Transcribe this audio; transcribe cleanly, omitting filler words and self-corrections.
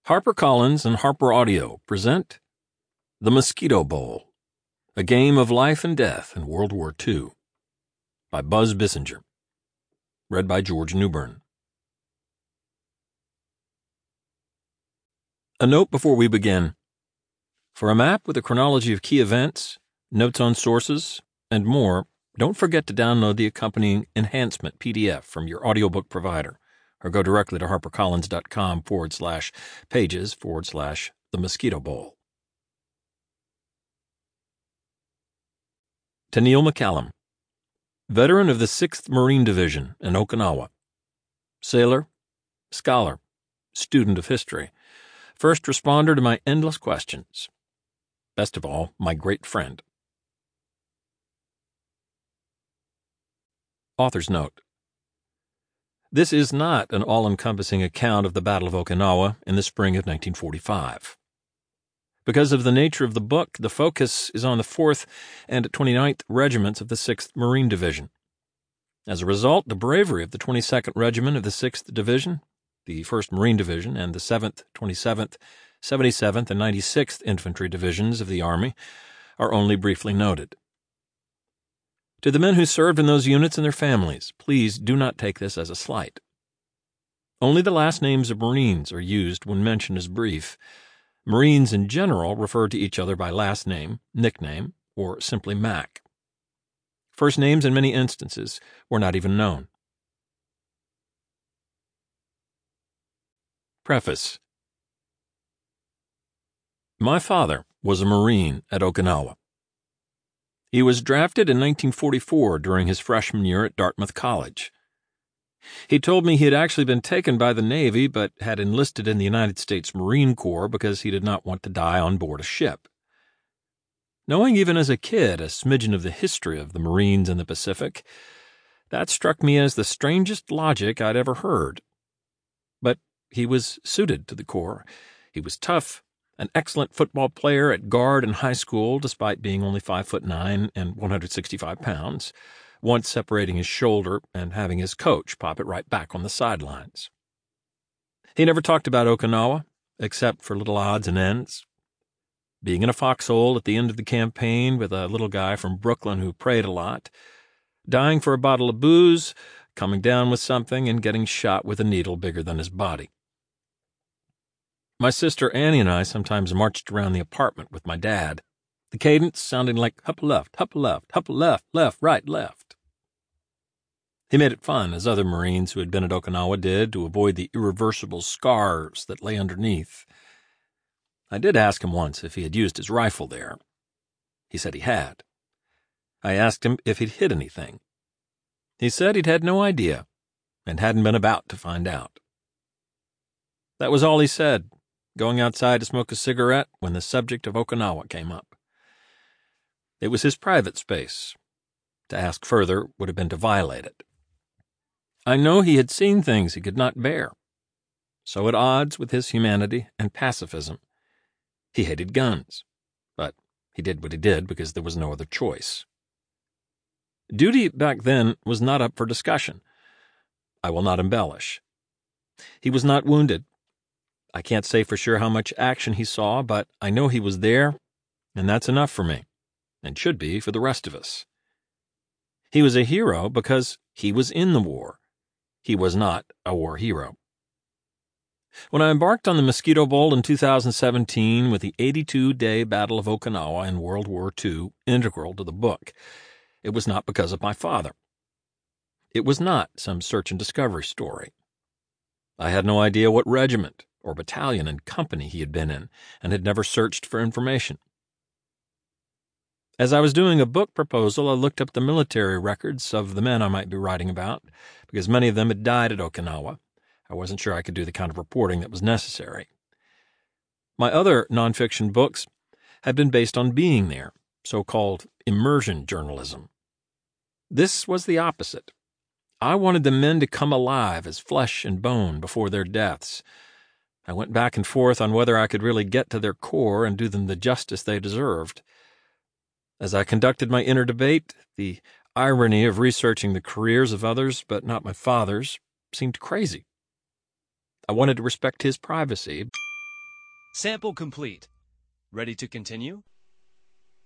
HarperCollins and Harper Audio present The Mosquito Bowl, A Game of Life and Death in World War II, by Buzz Bissinger. Read by George Newbern. A note before we begin. For a map with a chronology of key events, notes on sources, and more, don't forget to download the accompanying enhancement PDF from your audiobook provider, or go directly to harpercollins.com/pages/The Mosquito Bowl. To Neil McCallum, veteran of the 6th Marine Division in Okinawa, sailor, scholar, student of history, first responder to my endless questions, best of all, my great friend. Author's note. This is not an all-encompassing account of the Battle of Okinawa in the spring of 1945. Because of the nature of the book, the focus is on the 4th and 29th Regiments of the 6th Marine Division. As a result, the bravery of the 22nd Regiment of the 6th Division, the 1st Marine Division, and the 7th, 27th, 77th, and 96th Infantry Divisions of the Army are only briefly noted. To the men who served in those units and their families, please do not take this as a slight. Only the last names of Marines are used when mention is brief. Marines in general refer to each other by last name, nickname, or simply Mac. First names in many instances were not even known. Preface. My father was a Marine at Okinawa. He was drafted in 1944 during his freshman year at Dartmouth College. He told me he had actually been taken by the Navy but had enlisted in the United States Marine Corps because he did not want to die on board a ship. Knowing even as a kid a smidgen of the history of the Marines in the Pacific, that struck me as the strangest logic I'd ever heard. But he was suited to the Corps. He was tough, an excellent football player at guard in high school despite being only 5'9" and 165 pounds, once separating his shoulder and having his coach pop it right back on the sidelines. He never talked about Okinawa, except for little odds and ends. Being in a foxhole at the end of the campaign with a little guy from Brooklyn who prayed a lot, dying for a bottle of booze, coming down with something, and getting shot with a needle bigger than his body. My sister Annie and I sometimes marched around the apartment with my dad, the cadence sounding like hup left, left, right, left. He made it fun, as other Marines who had been at Okinawa did, to avoid the irreversible scars that lay underneath. I did ask him once if he had used his rifle there. He said he had. I asked him if he'd hit anything. He said he'd had no idea and hadn't been about to find out. That was all he said, going outside to smoke a cigarette when the subject of Okinawa came up. It was his private space. To ask further would have been to violate it. I know he had seen things he could not bear. So at odds with his humanity and pacifism, he hated guns, but he did what he did because there was no other choice. Duty back then was not up for discussion. I will not embellish. He was not wounded. I can't say for sure how much action he saw, but I know he was there, and that's enough for me, and should be for the rest of us. He was a hero because he was in the war. He was not a war hero. When I embarked on the Mosquito Bowl in 2017 with the 82-day Battle of Okinawa in World War II integral to the book, it was not because of my father. It was not some search and discovery story. I had no idea what regiment or battalion and company he had been in, and had never searched for information. As I was doing a book proposal, I looked up the military records of the men I might be writing about, because many of them had died at Okinawa. I wasn't sure I could do the kind of reporting that was necessary. My other nonfiction books had been based on being there, so-called immersion journalism. This was the opposite. I wanted the men to come alive as flesh and bone before their deaths. I went back and forth on whether I could really get to their core and do them the justice they deserved. As I conducted my inner debate, the irony of researching the careers of others but not my father's seemed crazy. I wanted to respect his privacy, Sample complete. Ready to continue?